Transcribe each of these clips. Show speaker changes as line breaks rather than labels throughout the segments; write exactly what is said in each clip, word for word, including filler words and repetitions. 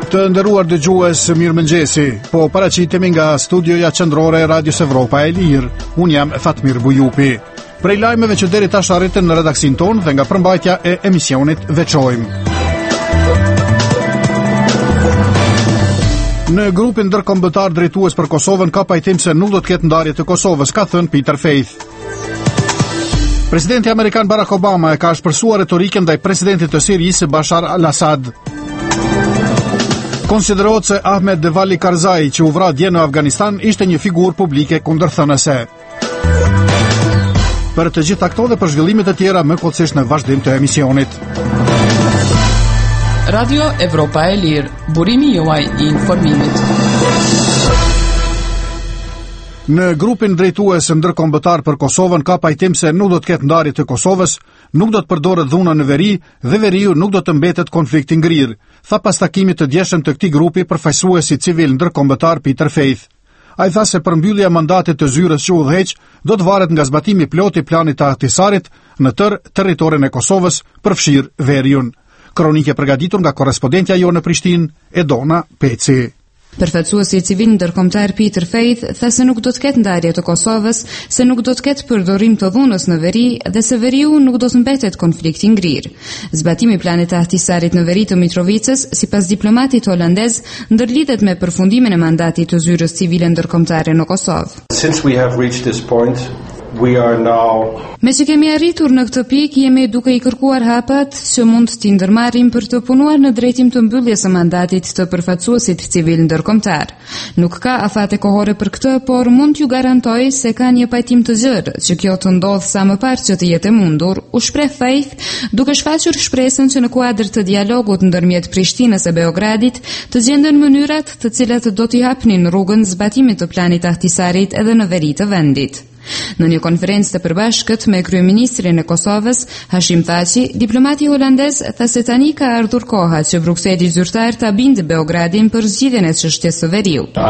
Të nderuar dëgjues, mirëmëngjesi. Po paraqitemi nga studioja qendrore e Radios Evropa e Lirë. Un jam Fatmir Bujupi. Prej lajmeve që deri tash arritën në redaksin tonë dhe nga përmbajtja e emisionit veçojmë. Në grupin ndërkombëtar drejtues për Kosovën ka pajtim se nuk do të ketë ndarje të Kosovës, ka thënë Peter Faith. Presidenti amerikan Barack Obama e ka shpërsuar retorikën ndaj presidentit të Sirisë Bashar al-Assad. Konsiderohet se Ahmed Devali Karzai, që u vra dje në Afganistan, ishte një figurë publike kundërthënëse. Për të gjitha këto dhe për zhvillimet e tjera më kollësisht në vazhdim të emisionit.
Radio Evropa e Lirë, burimi juaj i informimit.
Në grupin drejtues ndërkombëtar për Kosovën ka pajtim se nuk do të ketë ndarje të Kosovës, nuk do të përdoret dhuna në veri dhe veriu nuk do të mbetet konflikt i ngrirë, tha pas takimit të djeshëm të këtij grupi përfaqësuesi civil ndërkombëtar Peter Faith. Ai tha se përmbyllja e mandatit të zyrës që udhëheq do të varet nga zbatimi plot i planit të Ahtisarit në tërë territorin e Kosovës, përfshirë veriun. Kronike përgatitur nga korrespondentja jonë në Prishtinë, Edona Peci.
Përfaqësuesi civil ndërkombëtar Peter Faith tha se nuk do të ketë ndarje të Kosovës, se nuk do të ketë përdorim të dhunës në veri dhe se veriu nuk do të mbetet konflikt i ngrirë. Zbatimi i planit të Ahtisarit në veri të Mitrovicës, sipas diplomatit holandez, ndërlidhet me përfundimin e mandatit të zyrës civile ndërkombëtare në Kosovë.
Since we have reached this point, we are now...
Me që kemi arritur në këtë pikë, jemi duke i kërkuar hapat që mund t'i ndërmarrim për të punuar në drejtim të mbylljes së mandatit të përfaqësuesit civil ndërkombëtar. Nuk ka afate kohore për këtë, por mund t'ju garantoj se ka një pajtim të gjerë që kjo të ndodh sa më parë që të jetë mundur, u shpreh Faith, duke shfaqur shpresën që në kuadër të dialogut ndërmjet Prishtinës e Beogradit të gjenden mënyrat të cilat do t'i hapnin rrugën zbatimit të planit të Ahtisarit edhe në veri të vendit. Në një konferencë të përbashkët me kryeministrin e Kosovës, Hashim Thaçi, diplomati holandez tha se tani ka ardhur koha që Brukseli zyrtar ta bindë Beogradin për zgjidhjen e çështjes së veriut.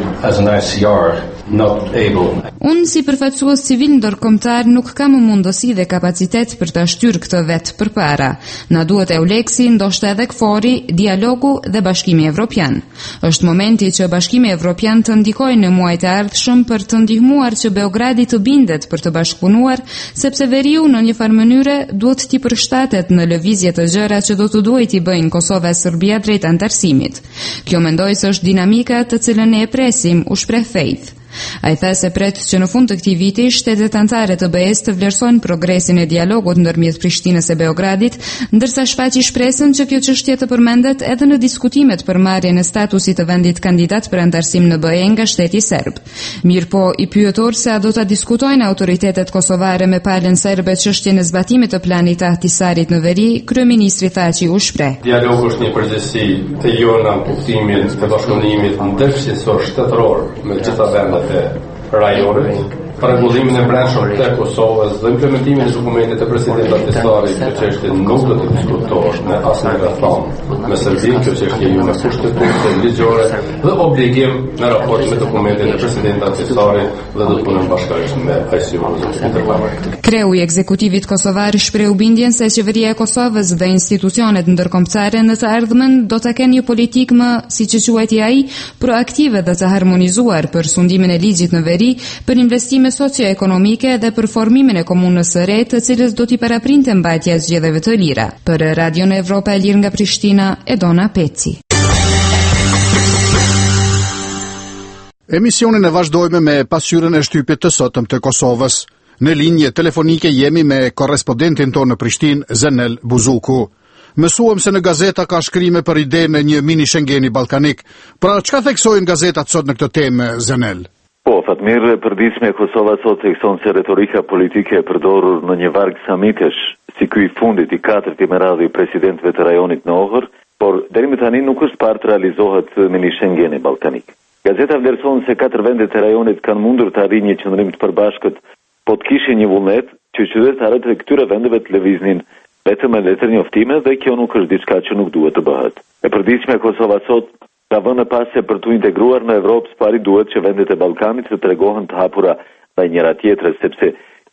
Unë si përfaqësues civil ndërkombëtar nuk kam mundësi dhe kapacitet për ta shtyrë këtë vetë përpara. Na duhet Euleksi, ndoshta edhe Kfori, dialogu dhe Bashkimi Evropian. Është momenti që Bashkimi Evropian të ndikojë në muajt e ardhshëm për të ndihmuar që Beogradi të bindet për të bashkëpunuar, sepse veriu në një farë mënyre duhet t'i përshtatet në lëvizje të gjëra që do të duhet i bëjnë Kosova e Serbia drejt antarësimit. Kjo mendoj se është dinamika të cilën ne e presim, u shpreh Faith. Ai tha se pret që në fund të këtij viti shtetet anëtare të B E-s të vlerësojnë progresin e dialogut ndërmjet Prishtinës e Beogradit, ndërsa shfaqi shpresën që kjo çështje të përmendet edhe në diskutimet për marrjen e statusit të vendit kandidat për antarësim në B E nga shteti serb. Mirpo i pyetur se a do ta diskutojnë autoritetet kosovare me palën serbe çështjen e zbatimit të planit të Ahtisarit në veri, kryeministri Thaçi u shpreh.
Dialogu është një përgjegjësi e jona në kuptimin të bashkëpunimit ndërfshisor shtetëror me gjitha vendet e rajonit, rregullimin e brendshëm të Kosovës dhe implementimin e dokumentit të presidentit Ahtisarit, që çështja nuk do të diskutohet në asnjë rrethon me Serbinë, kjo çështje ju me kushtetuese ligjore dhe obligim në raport me dokumentin e presidentit Ahtisarit dhe do të punojmë bashkërisht me I C U.
Kreu i ekzekutivit kosovar shprehu bindjen se qeveria e Kosovës dhe institucionet ndërkombëtare në të ardhmen do të kenë një politikë më, siç e quajti ai, proaktive dhe të harmonizuar për sundimin e ligjit në veri, për investime socio-ekonomike dhe për formimin e komunës së re, të cilës do t'i paraprinte mbajtja e zgjedhjeve të lira. Për Radion Evropa e Lirë nga Prishtina, Edona Peci.
Emisionin e vazhdojmë me pasqyrën e shtypit të sotëm të Kosovës. Në linje telefonike jemi me korrespondentin tonë në Prishtinë, Zenel Buzuku. Mësuam se në gazeta ka shkrime për idenë e një mini Schengeni ballkanik. Pra çka theksojnë gazetat sot në këtë temë, Zenel?
Po, Fatmir, përditshme e Kosova sot thekson se retorika politike e përdorur në një varg samitesh, si ky i fundit i katërt i meradhi i presidentëve të rajonit në Ohër, por deri më tani nuk është parë të realizohet mini Schengeni ballkanik. Gazeta vlerëson se katër vendet e rajonit kanë mundur të arrijnë një qëndrim të përbashkët, po të kishin një vullnet që qytetarët e këtyre vendeve të lëviznin vetëm me letër njoftime dhe kjo nuk është diçka që nuk duhet të bëhet. E përditshme e Kosova sot ka vënë pas se për të integruar në Evropë pari duhet që vendet e Ballkanit të tregohen të hapura ndaj njëra tjetrës, sepse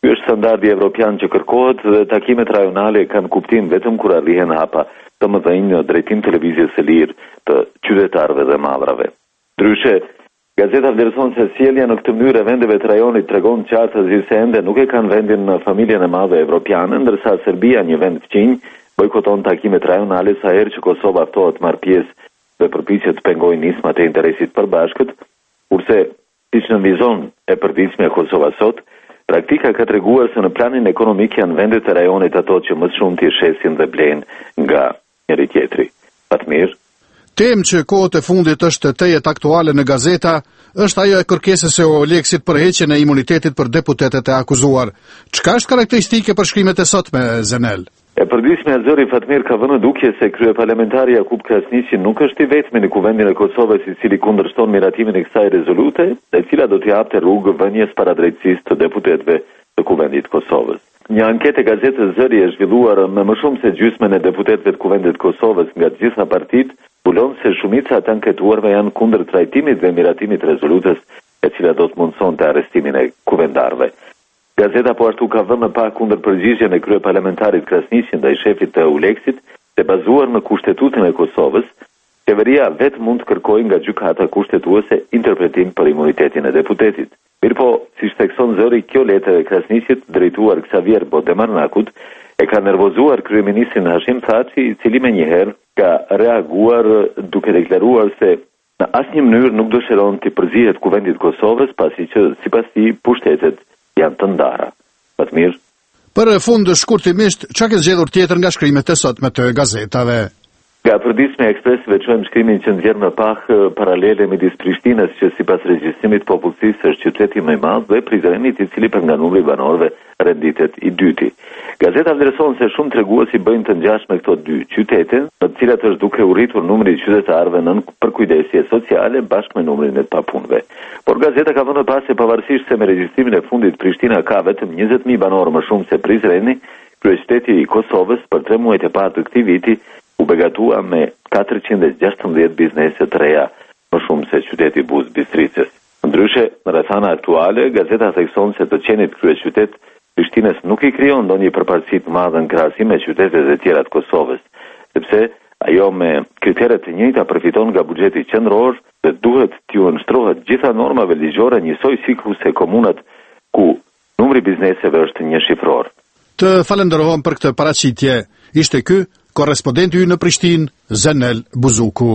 Ky është standardi evropian që kërkohet dhe takimet rajonale kanë kuptim vetëm kur arrihen hapa të mëdhenj në drejtim televizjes së lirë të qytetarëve dhe madrave. Ndryshe, gazeta vlerëson se sjellja në këtë mënyrë e vendeve të rajonit tregon qartë se ende nuk e kanë vendin në familjen e madhe evropiane, ndërsa Serbia, një vend fqinj, bojkoton takimet rajonale sa herë që Kosova ftohet marr pjesë dhe përpiqet të pengojë nismat e interesit përbashkët, kurse siç në vizon e përditshme e Kosovës sot, praktika ka treguar se në planin ekonomik janë vendet e rajonit ato që më shumë t'i shesin dhe blejnë nga njëri tjetri. Fatmir.
Temë që kohët e fundit është tejet aktuale në gazeta, është ajo e kërkesës së Oleksit për heqjen e imunitetit për deputetet e akuzuar. Çka është karakteristike për shkrimet e sotme, Zenel?
E përditshme e zëri Fatmir ka vënë dukje se kryeparlamentari Jakub Krasniqi nuk është i vetmi në kuvendin e Kosovës i cili kundërshton miratimin e kësaj rezolute, e cila do t'i hapte rrugë vënies paradrejtësisë të deputetëve të kuvendit të Kosovës. Një anketë e gazetës Zëri e zhvilluar me më shumë se gjysmën e deputetëve të kuvendit të Kosovës nga të gjitha partitë, bulon se shumica të anketuarve janë kundër trajtimit dhe miratimit të rezolutës, e cila do të mundsonte arrestimin e kuvendarëve. Gazeta po ashtu ka vënë pa kundër përgjigjen e kryeparlamentarit Krasniqi ndaj shefit të Uleksit, se bazuar në kushtetutën e Kosovës, qeveria vetë mund të kërkojë nga gjykata kushtetuese interpretim për imunitetin e deputetit. Mirpo, siç thekson Zëri, kjo letër e Krasniqit drejtuar Xavier Bodemarnakut e ka nervozuar kryeministrin Hashim Thaçi, i cili menjëherë ka reaguar duke deklaruar se në asnjë mënyrë nuk dëshiron të përzihet kuvendit Kosovës, pasi që sipas tij pushtetet janë të ndara. Fatmir.
Për fund shkurtimisht, çka ke zgjedhur tjetër nga shkrimet e sotme të gazetave?
Nga përditshme e Ekspresëve çojmë shkrimin që nxjerr më pak paralele midis Prishtinës, që sipas regjistrimit popullsisë është qyteti më i madh, dhe Prizrenit, i cili për nga numri banorëve renditet i dyti. Gazeta vlerëson se shumë treguesi bëjnë të ngjashme këto dy qytete, në të cilat është duke u rritur numri i qytetarëve nën përkujdesje sociale bashkë me numrin e të papunëve. Por gazeta ka vënë pas se pavarësisht se me regjistrimin e fundit Prishtina ka vetëm njëzet mijë banorë më shumë se Prizreni, kryeqyteti i Kosovës për tre muajt e parë të këtij viti u begatua me katërqind e gjashtëmbëdhjetë biznese të reja, më shumë se qyteti Buz Bistricës. Ndryshe, në rrethana aktuale, gazeta thekson se të qenit kryeqytet Prishtinës nuk i krijon ndonjë përparësi të madhe në krahasim me qytetet e tjera të Kosovës, sepse ajo me kriteret të njëjta përfiton nga buxheti qendror dhe duhet t'ju nshtrohet gjitha normave ligjore njësoj sikur se komunat ku numri bizneseve është një shifror.
Të falenderojmë për këtë paraqitje. Ishte ky korrespondenti ynë në Prishtinë, Zenel Buzuku.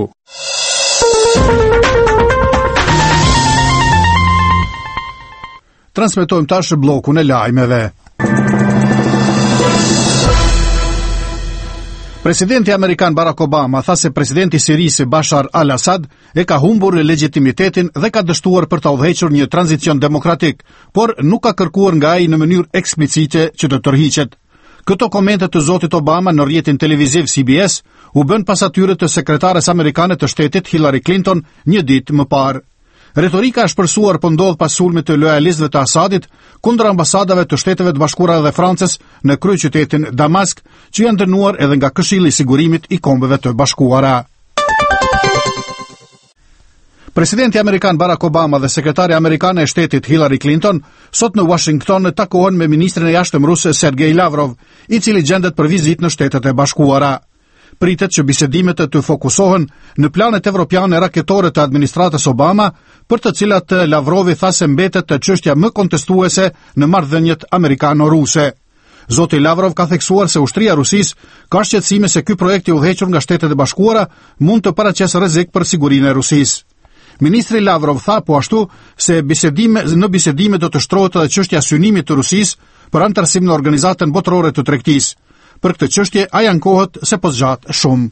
Transmetojmë tash bllokun e lajmeve. Presidenti amerikan Barack Obama tha se presidenti i Sirisë Bashar al-Assad e ka humbur legitimitetin dhe ka dështuar për ta udhëhequr një tranzicion demokratik, por nuk ka kërkuar nga ai në mënyrë eksplicite që të tërhiqet. Këto komente të zotit Obama në rrjetin televiziv C B S u bën pas atyre të sekretares amerikane të shtetit Hillary Clinton një ditë më parë. Retorika e shpërsuar po ndodh pas sulmit të lojalistëve të Asadit kundër ambasadave të Shteteve të Bashkuara dhe Francës në kryeqytetin Damask, që janë dënuar edhe nga Këshilli i Sigurimit i Kombeve të Bashkuara. Presidenti amerikan Barack Obama dhe sekretari amerikane e shtetit Hillary Clinton sot në Washington takohen me ministrin e jashtëm rus Sergej Lavrov, i cili gjendet për vizitë në Shtetet e Bashkuara. Pritet që bisedimet të fokusohen në planet evropiane raketore të administratës Obama, për të cilat Lavrovi tha se mbetet të çështja më kontestuese në marrëdhëniet amerikano-ruse. Zoti Lavrov ka theksuar se ushtria e Rusisë ka shqetësime se ky projekt i udhëhequr nga Shtetet e Bashkuara mund të paraqesë rrezik për sigurinë e Rusisë. Ministri Lavrov tha po ashtu se bisedime, në bisedime do të shtrohet edhe çështja e synimit të Rusisë për antarësim në Organizatën Botërore të Tregtisë. Për këtë çështje ai ankohet se po zgjat shumë.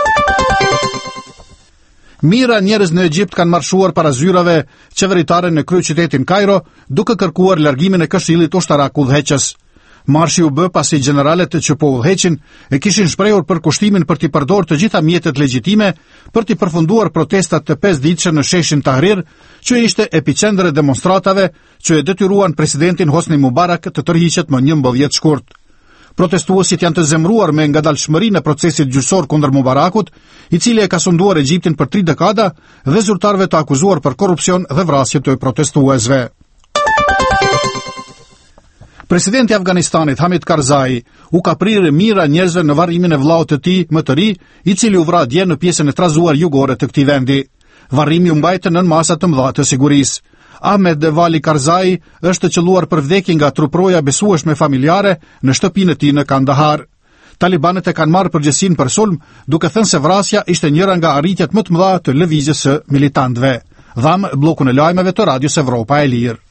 Mira njerëz në Egjipt kanë marshuar para zyrave qeveritare në kryeqytetin Kairo, duke kërkuar largimin e Këshillit Ushtarak Udhëheqës. Marshi u bë pasi generalet që po udhëheqin e kishin shprehur përkushtimin për t'i përdorur të gjitha mjetet legjitime për t'i përfunduar protestat të pesëditëshe në sheshin Tahrir, që ishte epicentër e demonstratave që e detyruan presidentin Hosni Mubarak të tërhiqet më njëmbëdhjetë shkurt. Protestuesit janë të zemruar me ngadalshmërinë e procesit gjyqësor kundër Mubarakut, i cili e ka sunduar Egjiptin për tri dekada dhe zyrtarëve të akuzuar për korrupsion dhe vrasje të protestuesve. Presidenti i Afganistanit Hamid Karzai u ka prirë mira njerëzve në varrimin e vllaut të tij më të ri, i cili u vra dje në pjesën e trazuar jugore të këtij vendi. Varrimi u mbajtë nën masa të mëdha të sigurisë. Ahmed Vali Karzai është qelluar për vdekje nga truproja besueshme familjare në shtëpinë e tij në Kandahar. Talibanët e kanë marrë përgjegjësinë për sulm, duke thënë se vrasja ishte njëra nga arritjet më të mëdha të lëvizjes së militantëve. Dham bllokun e lajmeve të Radios Evropa e Lirë.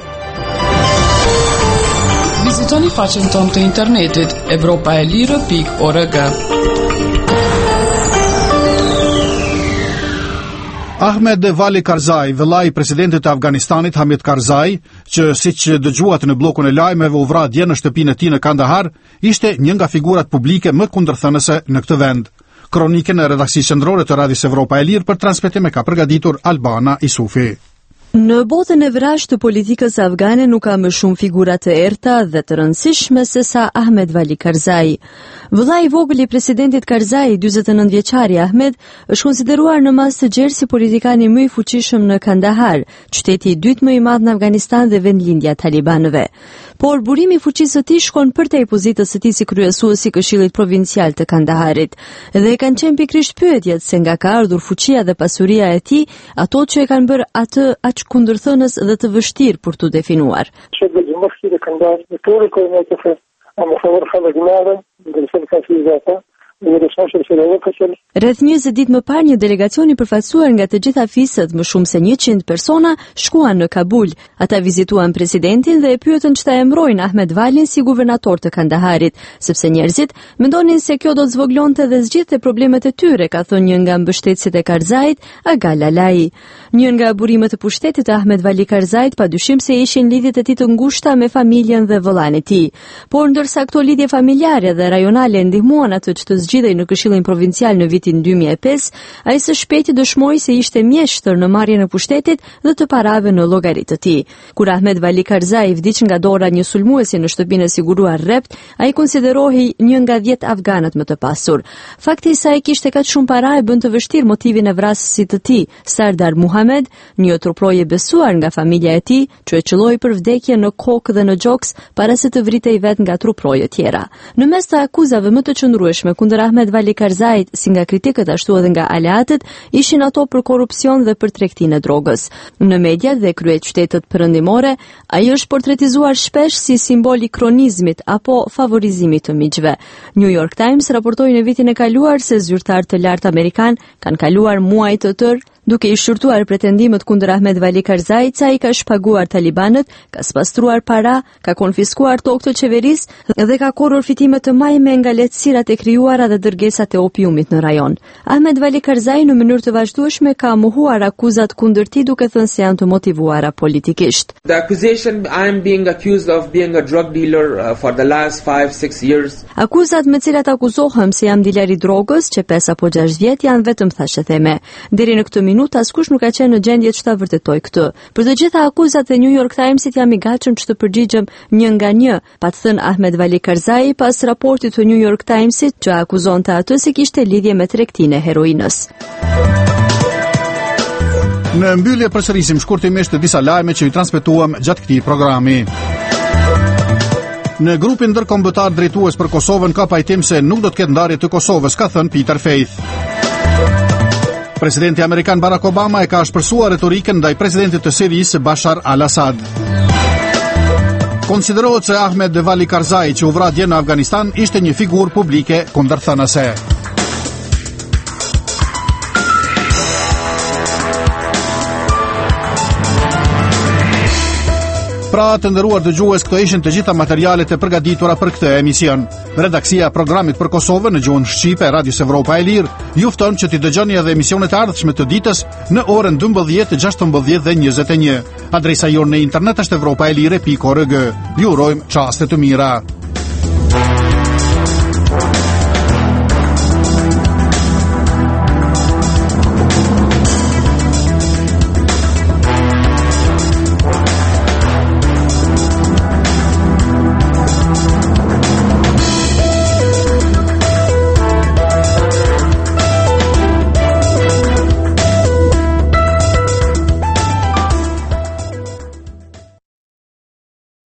Vizitoni faqen tonë të internetit evropaelire pikë org.
Ahmed Vali Karzai, vëllai i presidentit të Afganistanit Hamid Karzai, që siç dëgjuat në bllokun e lajmeve u vra dje në shtëpinë e tij në Kandahar, ishte një nga figurat publike më kundërthënëse në këtë vend. Kronikën e redaksisë qendrore të Radios Evropa e Lirë për transmetim e ka përgatitur Albana Isufi.
Në botën e vrasht të politikës afgane nuk ka më shumë figura të errta dhe të rëndësishme se sa Ahmed Vali Karzai. Vëllai i vogël i presidentit Karzai, dyzet e nëntë vjeçari Ahmed, është konsideruar në mas të gjerë si politikani më i fuqishëm në Kandahar, qyteti i dytë më i madh në Afganistan dhe vendlindja e talibanëve. Por burimi i fuqisë së tij shkon përtej pozitës së tij si kryesuesi i Këshillit Provincial të Kandaharit, dhe e kanë qenë pikërisht pyetjet se nga ka ardhur fuqia dhe pasuria e tij, ato që e kanë bërë atë aq kundërthënës dhe të vështirë për tu definuar. Rreth njëzet ditë më parë, një delegacion i përfaqësuar nga të gjitha fiset, më shumë se njëqind persona, shkuan në Kabul. Ata vizituan presidentin dhe e pyetën ç'ta emërojnë Ahmed Valin si guvernator të Kandaharit, sepse njerëzit mendonin se kjo do të zvoglonte dhe zgjidhte problemet e tyre, ka thënë një nga mbështetësit e Karzait, Aga Lalai. Një nga burimet e pushtetit të Ahmed Vali Karzait padyshim se ishin lidhjet e tij të ngushta me familjen dhe vëllain e tij. Por ndërsa këto lidhje familjare dhe rajonale ndihmuan atë që të zgjidhej në Këshillin Provincial në vitin dy mijë e pesë, ai së shpejti dëshmoi se ishte mjeshtër në marrjen e pushtetit dhe të parave në llogaritë të tij. Kur Ahmed Vali Karzai vdiq nga dora një sulmuesi në shtëpinë e siguruar rrept, ai konsiderohej një nga dhjetë afganët më të pasur. Fakti se ai kishte kaq shumë para e bën të vështirë motivin e vrasësit të tij, Sardar Muhamed, një truproje besuar nga familja e tij, që e qelloi për vdekje në kokë dhe në gjoks para se të vritej vet nga truproje tjera. Në mes të akuzave më të qëndrueshme kundër Ahmed Vali Karzait, si nga kritikët ashtu edhe nga aleatët, ishin ato për korrupsion dhe për tregtinë e drogës. Në mediat dhe krye qytetet perëndimore, ai është portretizuar shpesh si simbol i kronizmit apo favorizimit të miqve. New York Times raportoi në vitin e kaluar se zyrtarë të lartë amerikan kanë kaluar muaj të tërë duke i shqyrtuar pretendimet kundër Ahmed Vali Karzait se ai ka shpaguar talibanët, ka spastruar para, ka konfiskuar tokë të qeverisë dhe ka korrur fitime të majme nga lehtësirat e krijuara dhe dërgesat e opiumit në rajon. Ahmed Vali Karzai në mënyrë të vazhdueshme ka mohuar akuzat kundër tij duke thënë se janë të motivuara politikisht.
The accusation I am being accused of being a drug dealer uh, for the last five six years.
Akuzat me cilat akuzohem se jam diler i drogës që pesë apo gjashtë vjet janë vetëm thashë theme. Deri në këtë minutë askush nuk ka qenë në gjendje që ta vërtetoj këtë. Për të gjitha akuzat e New York Timesit jam i gatshëm që të përgjigjem një nga një, pa të thënë Ahmed Vali Karzai pas raportit të New York Timesit që akuzonte atë se kishte lidhje me tregtinë e heroinës.
Në mbyllje përsërisim shkurtimisht disa lajme që i transmetuam gjatë këtij programi. Në grupin ndërkombëtar drejtues për Kosovën ka pajtim se nuk do të ketë ndarje të Kosovës, ka thënë Peter Faith. Presidenti amerikan Barack Obama e ka shpërsuar retorikën ndaj presidentit të Sirisë Bashar al-Assad. Konsiderohet se Ahmed Vali Karzai, që u vra dje në Afganistan, ishte një figurë publike kundërthënëse. Pra, të nderuar dëgjues, këto ishin të gjitha materialet e përgatitura për këtë emision. Redaksia e programit për Kosovën në gjuhën shqipe Radios Evropa e Lirë ju fton që t'i dëgjoni edhe emisionet e ardhshme të ditës në orën dymbëdhjetë, gjashtëmbëdhjetë dhe njëzet e një. Adresa jonë në internet është evropaelire pikë org. Ju urojmë çaste të mira.